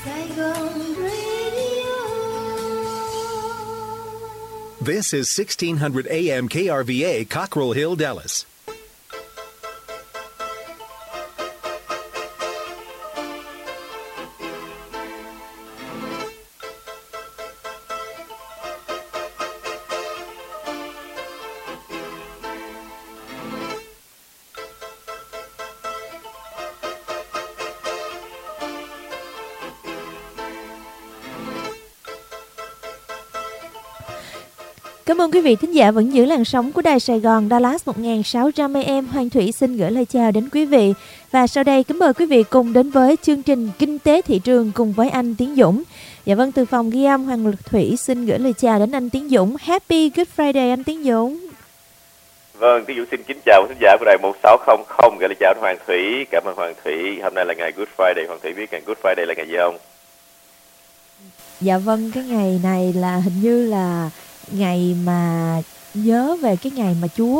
Saigon Radio. This is 1600 AM KRVA, Cockrell Hill, Dallas. Cảm ơn quý vị thính giả vẫn giữ làn sóng của Đài Sài Gòn Dallas 1600 AM. Hoàng Thủy xin gửi lời chào đến quý vị. Và sau đây kính mời quý vị cùng đến với chương trình Kinh tế thị trường cùng với anh Tiến Dũng. Dạ vâng, từ phòng ghi âm Hoàng Thủy xin gửi lời chào đến anh Tiến Dũng. Happy Good Friday anh Tiến Dũng. Vâng, Tiến Dũng xin kính chào thính giả của Đài 1600, gửi lời chào đến Hoàng Thủy. Cảm ơn Hoàng Thủy. Hôm nay là ngày Good Friday. Hoàng Thủy biết ngày Good Friday là ngày gì không? Dạ vâng, cái ngày này là hình như là ngày mà nhớ về cái ngày mà Chúa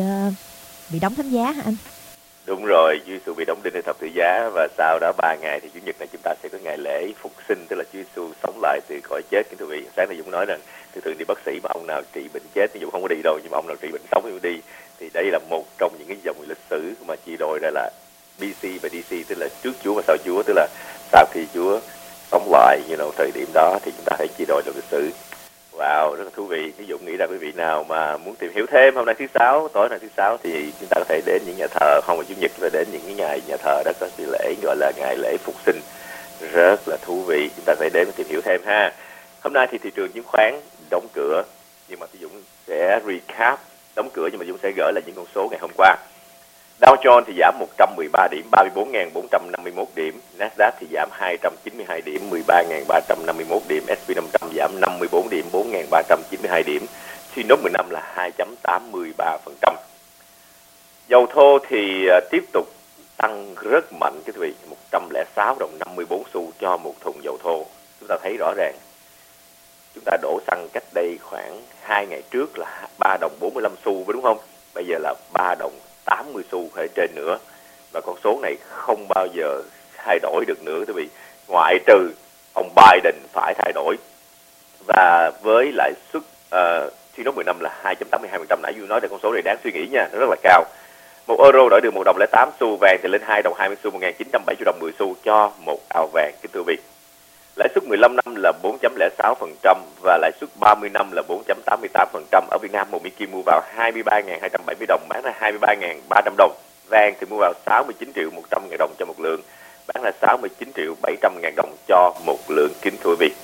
bị đóng thánh giá hả anh? Đúng rồi, Chúa Giêsu bị đóng đinh trên thập tự giá và sau đó 3 ngày thì Chủ nhật này chúng ta sẽ có ngày lễ phục sinh, tức là Chúa Giêsu sống lại từ cõi chết. Kính thưa quý vị, sáng nay Dũng nói rằng thường đi bác sĩ mà ông nào trị bệnh chết thì Dũng không có đi đâu, nhưng mà ông nào trị bệnh sống thì Dũng đi. Thì đây là một trong những cái dòng lịch sử mà chia đôi ra là BC và DC, tức là trước Chúa và sau Chúa, tức là sau khi Chúa sống lại, thời điểm đó thì chúng ta phải chia đôi dòng lịch sử. Wow, rất là thú vị. Ví dụ nghĩ ra quý vị nào mà muốn tìm hiểu thêm, hôm nay thứ Sáu, tối nay thứ Sáu thì chúng ta có thể đến những nhà thờ, không phải Chủ nhật là đến những cái ngày nhà thờ đó có cái lễ gọi là ngày lễ phục sinh, rất là thú vị. Chúng ta phải đến tìm hiểu thêm ha. Hôm nay thì thị trường chứng khoán đóng cửa, nhưng mà Dũng sẽ recap đóng cửa, nhưng mà Dũng sẽ gửi là những con số ngày hôm qua. Dow Jones thì giảm 113 điểm, 34.451 điểm. Nasdaq thì giảm 292 điểm, 13.351 điểm. S&P 500 giảm 54 điểm, 4.392 điểm. Sinop 15 là 2.83%. Dầu thô thì tiếp tục tăng rất mạnh, quý vị, 106 đồng 54 xu cho một thùng dầu thô. Chúng ta thấy rõ ràng, chúng ta đổ xăng cách đây khoảng 2 ngày trước là 3 đồng 45 xu, đúng không? Bây giờ là 3 đồng 80 xu hay trên nữa, và con số này không bao giờ thay đổi được nữa, quý vị, ngoại trừ ông Biden phải thay đổi. Và với lãi suất T-Note 10 năm là 2.82%, nãy tôi nói là con số này đáng suy nghĩ nha, nó rất là cao. Một euro đổi được 1 đồng 08 xu, vàng thì lên 2 đồng 20 xu, 1.970 đồng 10 xu cho một ao vàng. Kính thưa quý vị, lãi suất 15 năm là 4.06% và lãi suất 30 năm là 4.88%. Ở Việt Nam, một Mỹ Kim mua vào 23.270 đồng, bán ra 23.300 đồng. Vàng thì mua vào 69 triệu 100 ngàn đồng cho một lượng, bán ra 69 triệu 700 ngàn đồng cho một lượng. Kính thưa quý vị,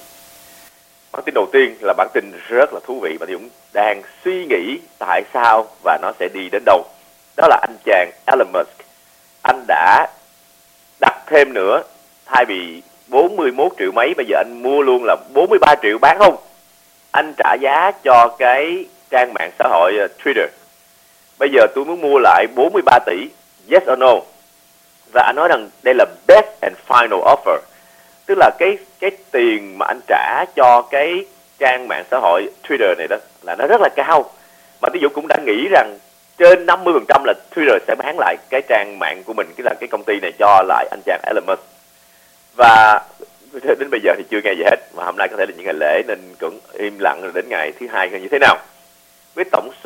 bản tin đầu tiên là bản tin rất là thú vị mà Dũng đang suy nghĩ tại sao và nó sẽ đi đến đâu. Đó là anh chàng Elon Musk. Anh đã đặt thêm nữa, thay vì 41 triệu mấy, bây giờ anh mua luôn là 43 triệu, bán không? Anh trả giá cho cái trang mạng xã hội Twitter. Bây giờ tôi muốn mua lại 43 tỷ, yes or no? Và anh nói rằng đây là best and final offer. Tức là cái tiền mà anh trả cho cái trang mạng xã hội Twitter này đó là nó rất là cao. Mà ví dụ cũng đã nghĩ rằng trên 50% là Twitter sẽ bán lại cái trang mạng của mình, cái là cái công ty này cho lại anh chàng Elon Musk. Và đến bây giờ thì chưa nghe gì hết, mà hôm nay có thể là những ngày lễ nên cũng im lặng, rồi đến ngày thứ hai như thế nào. Với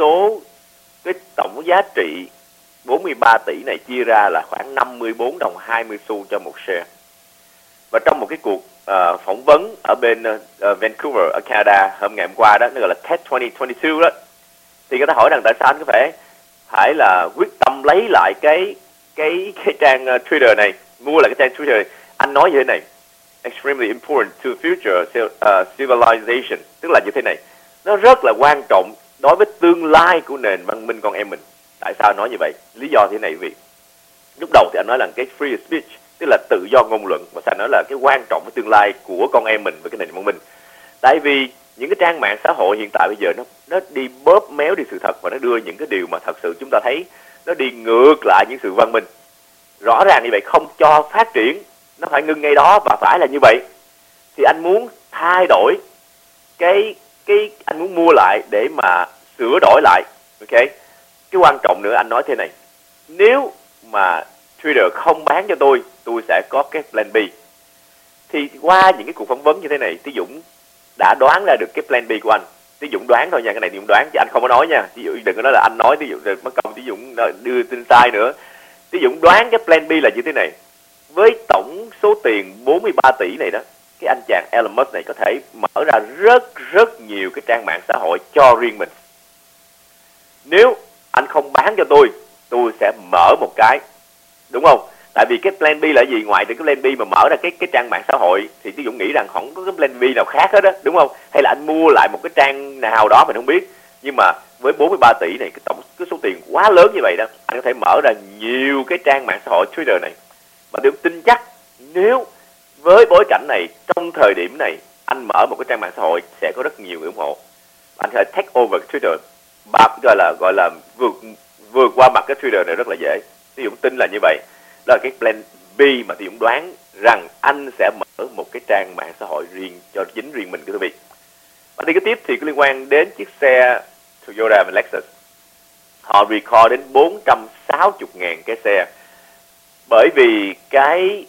cái tổng giá trị 43 tỷ này chia ra là khoảng 54 đồng 20 xu cho một share. Và trong một cái cuộc phỏng vấn ở bên Vancouver ở Canada hôm ngày hôm qua đó, nó gọi là TED 2022 đó, thì người ta hỏi rằng tại sao anh có phải là quyết tâm lấy lại cái trang Twitter này, mua lại cái trang Twitter này. Anh nói như thế này: extremely important to future civilization, tức là như thế này, nó rất là quan trọng đối với tương lai của nền văn minh con em mình. Tại sao nói như vậy? Lý do thế này, vì lúc đầu thì anh nói là cái free speech, tức là tự do ngôn luận, và sao nói là cái quan trọng với tương lai của con em mình với cái nền văn minh. Tại vì những cái trang mạng xã hội hiện tại bây giờ nó đi bóp méo đi sự thật, và nó đưa những cái điều mà thật sự chúng ta thấy nó đi ngược lại những sự văn minh. Rõ ràng như vậy, không cho phát triển, nó phải ngưng ngay đó, và phải là như vậy. Thì anh muốn thay đổi anh muốn mua lại để mà sửa đổi lại. Ok, cái quan trọng nữa anh nói thế này: nếu mà Twitter không bán cho tôi sẽ có cái plan B. Thì qua những cái cuộc phỏng vấn như thế này, Tiến Dũng đã đoán ra được cái plan B của anh. Tiến Dũng đoán thôi nha, cái này Tiến Dũng đoán chứ anh không có nói nha. Tiến Dũng đừng có nói là anh nói, Tiến Dũng mất công Tiến Dũng đưa tin sai nữa. Tiến Dũng đoán cái plan B là như thế này. Với tổng số tiền 43 tỷ này đó, cái anh chàng Elon Musk này có thể mở ra rất nhiều cái trang mạng xã hội cho riêng mình. Nếu anh không bán cho tôi sẽ mở một cái, đúng không? Tại vì cái plan B là gì? Ngoài từ cái plan B mà mở ra cái trang mạng xã hội thì Tiến Dũng nghĩ rằng không có cái plan B nào khác hết á, đúng không? Hay là anh mua lại một cái trang nào đó mình không biết. Nhưng mà với 43 tỷ này, cái số tiền quá lớn như vậy đó, anh có thể mở ra nhiều cái trang mạng xã hội Twitter này. Và tôi tin chắc nếu với bối cảnh này, trong thời điểm này, anh mở một cái trang mạng xã hội sẽ có rất nhiều người ủng hộ. Anh có thể take over Twitter, gọi là vượt qua mặt cái Twitter này rất là dễ. Tiến Dũng tin là như vậy. Đó là cái plan B mà Tiến Dũng đoán rằng anh sẽ mở một cái trang mạng xã hội riêng cho chính riêng mình, quý vị. Và cái tiếp thì có liên quan đến chiếc xe Toyota và Lexus. Họ record đến 460.000 cái xe. Bởi vì cái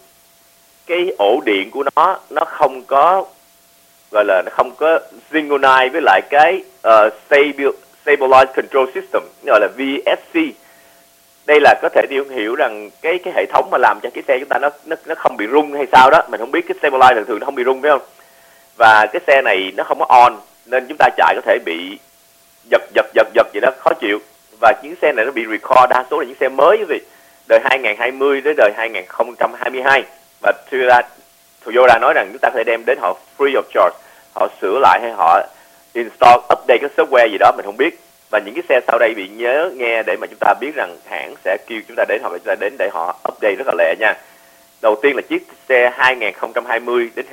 ổ điện của nó không có, gọi là nó không có synchronize với lại cái Stabilized Control System, gọi là VSC. Đây là có thể hiểu rằng cái hệ thống mà làm cho cái xe chúng ta nó không bị rung hay sao đó, mình không biết. Cái stabilizer thường nó không bị rung, phải không? Và cái xe này nó không có on nên chúng ta chạy có thể bị giật vậy đó, khó chịu. Và những xe này nó bị record, đa số là những xe mới, quý vị, đời 2020 đến đời 2022. Và Toyota nói rằng chúng ta có thể đem đến họ free of charge, họ sửa lại hay họ install, update cái software gì đó mình không biết. Và những cái xe sau đây bị nhớ nghe để mà chúng ta biết rằng hãng sẽ kêu chúng ta đến, hoặc là chúng ta đến để họ update rất là lẹ nha. Đầu tiên là chiếc xe 2020 đến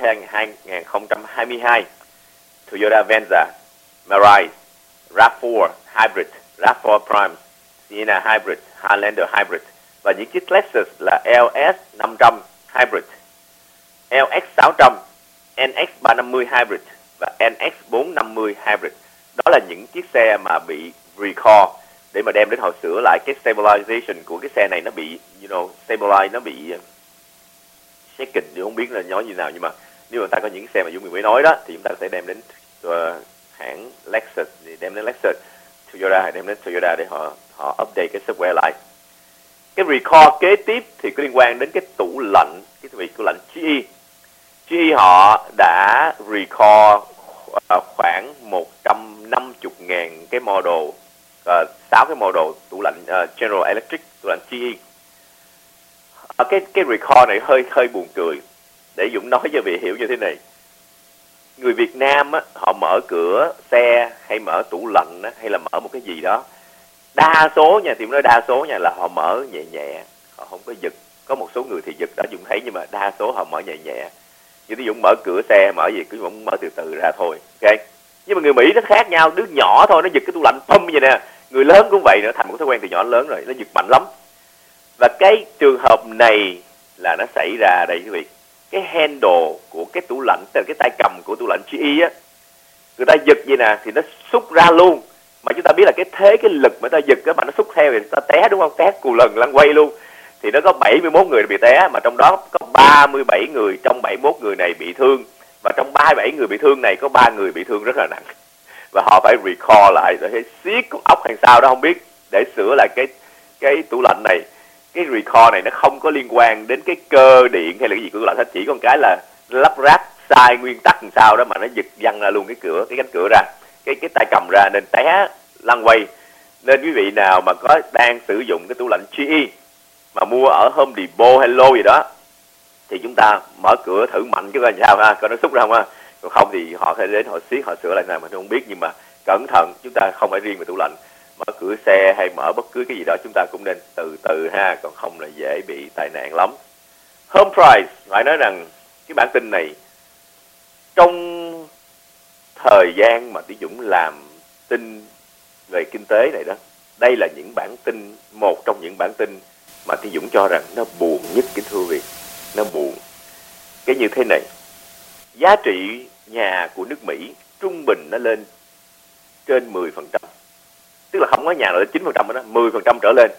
2022 Toyota Venza, Mirai, RAV4 Hybrid, RAV4 Prime, Sienna Hybrid, Highlander Hybrid. Và những chiếc Lexus là LS 500 Hybrid, LX 600, NX 350 Hybrid và NX 450 Hybrid. Đó là những chiếc xe mà bị recall để mà đem đến họ sửa lại cái stabilization của cái xe này. Nó bị, stabilize, nó bị shaken, tôi không biết là nói như nào. Nhưng mà nếu mà ta có những xe mà Dũng mới nói đó thì chúng ta sẽ đem đến hãng Lexus, thì đem đến Lexus, Toyota đem đến Toyota để họ update cái software lại. Cái recall kế tiếp thì có liên quan đến cái tủ lạnh, tủ lạnh GE. GE họ đã recall khoảng 150.000 cái model, 6 cái model tủ lạnh General Electric, tủ lạnh GE. Cái recall này hơi buồn cười. Để Dũng nói cho vị hiểu như thế này. Người Việt Nam á, họ mở cửa xe hay mở tủ lạnh á, hay là mở một cái gì đó, đa số nha, thì nói đa số nha, là họ mở nhẹ nhẹ, họ không có giật. Có một số người thì giật đó Dũng thấy, nhưng mà đa số họ mở nhẹ nhẹ. Như Dũng mở cửa xe, mở gì cứ mở từ từ ra thôi, ok. Nhưng mà người Mỹ nó khác nhau, đứa nhỏ thôi nó giật cái tủ lạnh pum vậy nè. Người lớn cũng vậy nữa, thành một thói quen từ nhỏ đến lớn rồi, nó giật mạnh lắm. Và cái trường hợp này là nó xảy ra đây quý vị. Cái handle của cái tủ lạnh, tức là cái tay cầm của tủ lạnh GE á, người ta giật vậy nè thì nó xúc ra luôn. Mà chúng ta biết là cái lực mà ta giật á, mà nó xúc theo thì ta té, đúng không? Té cù lần lăn quay luôn. Thì nó có 71 người bị té, mà trong đó có 37 người trong 71 người này bị thương. Và trong 37 người bị thương này có 3 người bị thương rất là nặng. Và họ phải recall lại, rồi siết con ốc hay sao đó không biết, để sửa lại cái tủ lạnh này. Cái recall này nó không có liên quan đến cái cơ điện hay là cái gì của tủ lạnh hết, chỉ có một cái là lắp ráp sai nguyên tắc làm sao đó mà nó giật văng ra luôn cái cánh cửa ra, cái tay cầm ra nên té lăn quay. Nên quý vị nào mà có đang sử dụng cái tủ lạnh GE mà mua ở Home Depot hay Lowe's gì đó thì chúng ta mở cửa thử mạnh chứ coi sao ha, coi nó xúc ra không ha. Còn không thì họ phải đến họ siết, họ sửa lại nào mà tôi không biết. Nhưng mà cẩn thận, chúng ta không phải riêng về tủ lạnh, mở cửa xe hay mở bất cứ cái gì đó chúng ta cũng nên từ từ ha, còn không là dễ bị tai nạn lắm. Home Price, phải nói rằng cái bản tin này trong thời gian mà Tiến Dũng làm tin về kinh tế này đó, đây là những bản tin, một trong những bản tin mà Tiến Dũng cho rằng nó buồn nhất, kính thưa quý vị. Nó buồn cái như thế này: giá trị nhà của nước Mỹ trung bình nó lên trên 10%, tức là không có nhà nào lên 9% đó, 10% trở lên.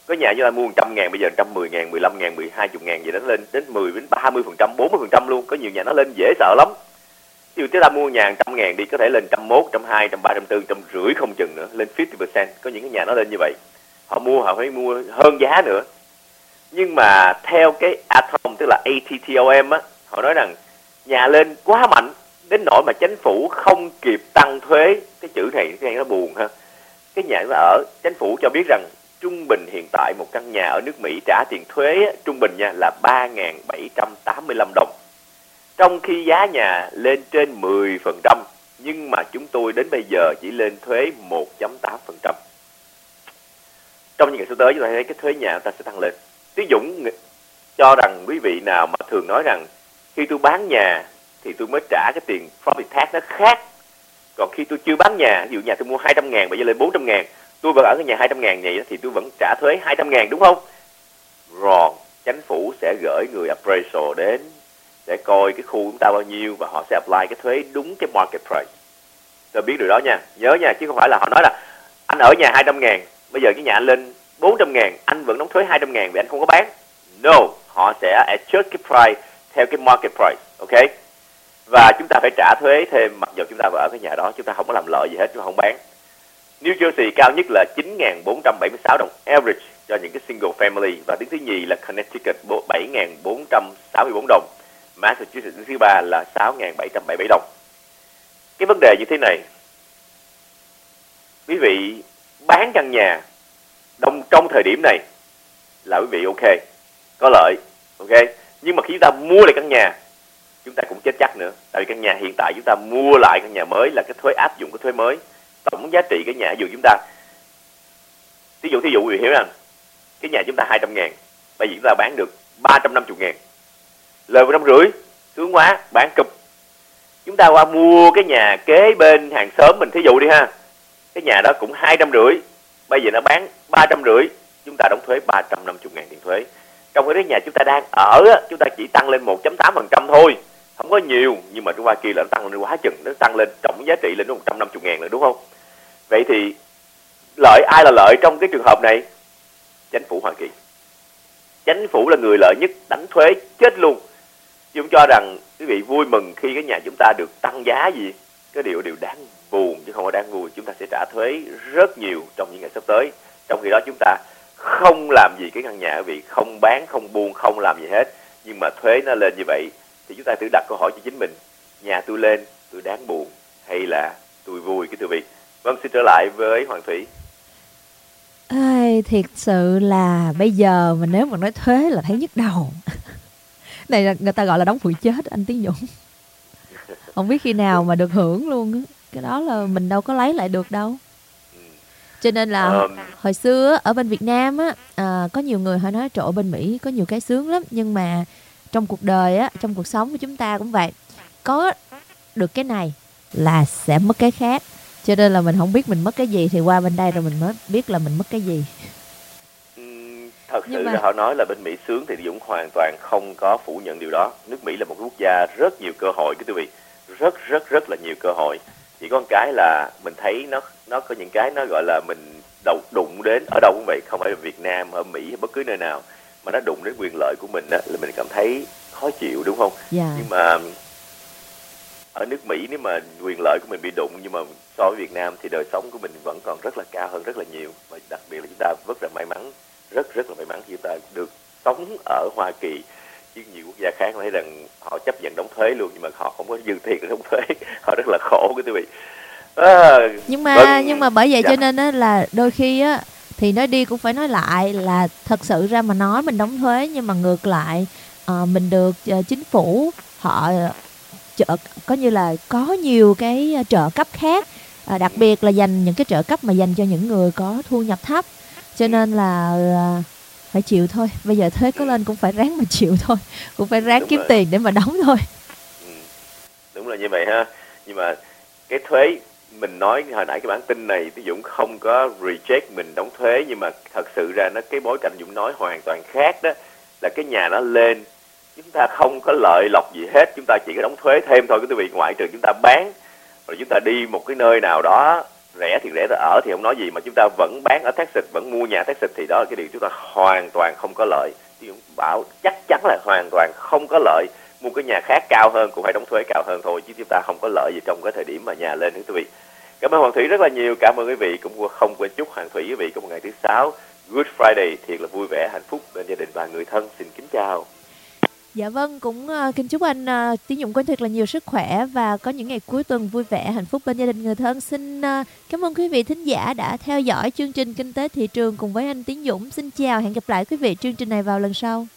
Có nhà chúng ta mua 100.000 bây giờ 110.000, 15.000, 20.000 gì đó, lên đến 10 đến 30%, 40% luôn. Có nhiều nhà nó lên dễ sợ lắm. Ví dụ chúng ta mua nhà 100.000 đi, có thể lên 101, 120, 130, 140, 150 không chừng nữa, lên 50%. Có những cái nhà nó lên như vậy. Họ phải mua hơn giá nữa. Nhưng mà theo cái ATOM, tức là ATTOM á, họ nói rằng nhà lên quá mạnh đến nỗi mà chính phủ không kịp tăng thuế. Cái chữ này nó buồn ha. Cái nhà chúng ta ở, chính phủ cho biết rằng trung bình hiện tại một căn nhà ở nước Mỹ trả tiền thuế trung bình nha là 3.785 đồng. Trong khi giá nhà lên trên 10%, nhưng mà chúng tôi đến bây giờ chỉ lên thuế 1.8%. Trong những ngày sắp tới chúng ta thấy cái thuế nhà chúng ta sẽ tăng lên. Tí Dũng cho rằng quý vị nào mà thường nói rằng khi tôi bán nhà thì tôi mới trả cái tiền property tax nó khác. Còn khi tôi chưa bán nhà, ví dụ nhà tôi mua 200.000 bây giờ lên 400.000, tôi vẫn ở cái nhà 200.000 này thì tôi vẫn trả thuế 200.000 đúng không? Rồi, chính phủ sẽ gửi người appraisal đến để coi cái khu chúng ta bao nhiêu và họ sẽ apply cái thuế đúng cái market price. Tôi biết điều đó nha, nhớ nha, chứ không phải là họ nói là anh ở nhà 200.000, bây giờ cái nhà anh lên 400.000, anh vẫn đóng thuế 200.000 vì anh không có bán. No, họ sẽ adjust cái price theo cái market price, ok? Và chúng ta phải trả thuế thêm mặc dù chúng ta ở cái nhà đó, chúng ta không có làm lợi gì hết, chúng ta không bán. New Jersey cao nhất là 9.476 đồng average cho những cái single family, và đứng thứ nhì là Connecticut 7.464 đồng, Massachusetts đứng thứ ba là 6.777 đồng. Cái vấn đề như thế này, quý vị bán căn nhà trong thời điểm này là quý vị ok, có lợi, ok. Nhưng mà khi chúng ta mua lại căn nhà, chúng ta cũng chết chắc nữa. Tại vì căn nhà hiện tại chúng ta mua lại căn nhà mới là cái thuế áp dụng cái thuế mới. Tổng giá trị cái nhà ví dụ chúng ta, thí dụ quý vị hiểu rằng cái nhà chúng ta 200.000, bây giờ chúng ta bán được 350.000, lời 150, sướng quá, bán cụp. Chúng ta qua mua cái nhà kế bên hàng xóm mình, thí dụ đi ha, cái nhà đó cũng 250, bây giờ nó bán 350, chúng ta đóng thuế 350.000 tiền thuế. Trong cái nhà chúng ta đang ở, chúng ta chỉ tăng lên 1.8% thôi, không có nhiều, nhưng mà qua kia là nó tăng lên quá chừng, nó tăng lên tổng giá trị lên đến 150.000 rồi đúng không? Vậy thì ai là lợi trong cái trường hợp này? Chính phủ Hoa Kỳ. Chính phủ là người lợi nhất, đánh thuế chết luôn. Chúng cho rằng quý vị vui mừng khi cái nhà chúng ta được tăng giá gì, cái điều đáng buồn chứ không có đáng vui. Chúng ta sẽ trả thuế rất nhiều trong những ngày sắp tới. Trong khi đó chúng ta không làm gì cái căn nhà, quý vị không bán, không buôn, không làm gì hết, nhưng mà thuế nó lên như vậy thì chúng ta thử đặt câu hỏi cho chính mình, nhà tôi lên tôi đáng buồn hay là tôi vui, cái thưa vị. Vâng, xin trở lại với Hoàng Thủy. Thiệt sự là bây giờ mà nếu mà nói thuế là thấy nhức đầu. Này là người ta gọi là đóng hụi chết anh Tiến Dũng. Không biết khi nào mà được hưởng luôn á. Cái đó là mình đâu có lấy lại được đâu. Cho nên là hồi xưa ở bên Việt Nam á, có nhiều người họ nói trội bên Mỹ có nhiều cái sướng lắm, nhưng mà trong cuộc đời á, trong cuộc sống của chúng ta cũng vậy, có được cái này là sẽ mất cái khác. Cho nên là mình không biết mình mất cái gì thì qua bên đây rồi mình mới biết là mình mất cái gì. Thật sự là họ nói là bên Mỹ sướng thì Dũng hoàn toàn không có phủ nhận điều đó. Nước Mỹ là một quốc gia rất nhiều cơ hội, quý vị, rất là nhiều cơ hội. Chỉ có một cái là mình thấy nó có những cái nó gọi là mình đụng đến ở đâu cũng vậy, không phải ở Việt Nam, ở Mỹ hay bất cứ nơi nào mà nó đụng đến quyền lợi của mình đó, là mình cảm thấy khó chịu đúng không? Yeah. Nhưng mà ở nước Mỹ nếu mà quyền lợi của mình bị đụng, nhưng mà so với Việt Nam thì đời sống của mình vẫn còn rất là cao hơn rất là nhiều. Và đặc biệt là chúng ta rất là may mắn, rất là may mắn khi chúng ta được sống ở Hoa Kỳ. Chứ nhiều quốc gia khác thấy rằng họ chấp nhận đóng thuế luôn, nhưng mà họ không có dư tiền để đóng thuế, họ rất là khổ quý vị. Nhưng mà bởi vậy cho nên á, là đôi khi á thì nói đi cũng phải nói lại là thật sự ra mà nói mình đóng thuế, nhưng mà ngược lại mình được chính phủ họ có như là có nhiều cái trợ cấp khác, đặc biệt là dành những cái trợ cấp mà dành cho những người có thu nhập thấp, cho nên là phải chịu thôi. Bây giờ thuế có lên cũng phải ráng mà chịu thôi, cũng phải ráng kiếm tiền để mà đóng thôi. Đúng là như vậy ha. Nhưng mà cái thuế mình nói hồi nãy cái bản tin này, Tí Dũng không có reject mình đóng thuế, nhưng mà thật sự ra cái bối cảnh Dũng nói hoàn toàn khác đó, là cái nhà nó lên chúng ta không có lợi lộc gì hết, chúng ta chỉ có đóng thuế thêm thôi quý vị, ngoại trừ chúng ta bán rồi chúng ta đi một cái nơi nào đó rẻ thì rẻ, ở thì không nói gì, mà chúng ta vẫn bán ở Texas, vẫn mua nhà Texas, thì đó là cái điều chúng ta hoàn toàn không có lợi. Thì bảo chắc chắn là hoàn toàn không có lợi. Mua cái nhà khác cao hơn cũng phải đóng thuế cao hơn thôi, chứ chúng ta không có lợi gì trong cái thời điểm mà nhà lên thưa quý vị. Cảm ơn Hoàng Thủy rất là nhiều. Cảm ơn quý vị. Cũng không quên chúc Hoàng Thủy quý vị có một ngày thứ Sáu Good Friday thiệt là vui vẻ, hạnh phúc bên gia đình và người thân. Xin kính chào. Dạ vâng, cũng kính chúc anh Tiến Dũng có thật là nhiều sức khỏe và có những ngày cuối tuần vui vẻ, hạnh phúc bên gia đình người thân. Xin cảm ơn quý vị thính giả đã theo dõi chương trình Kinh tế Thị trường cùng với anh Tiến Dũng. Xin chào, hẹn gặp lại quý vị chương trình này vào lần sau.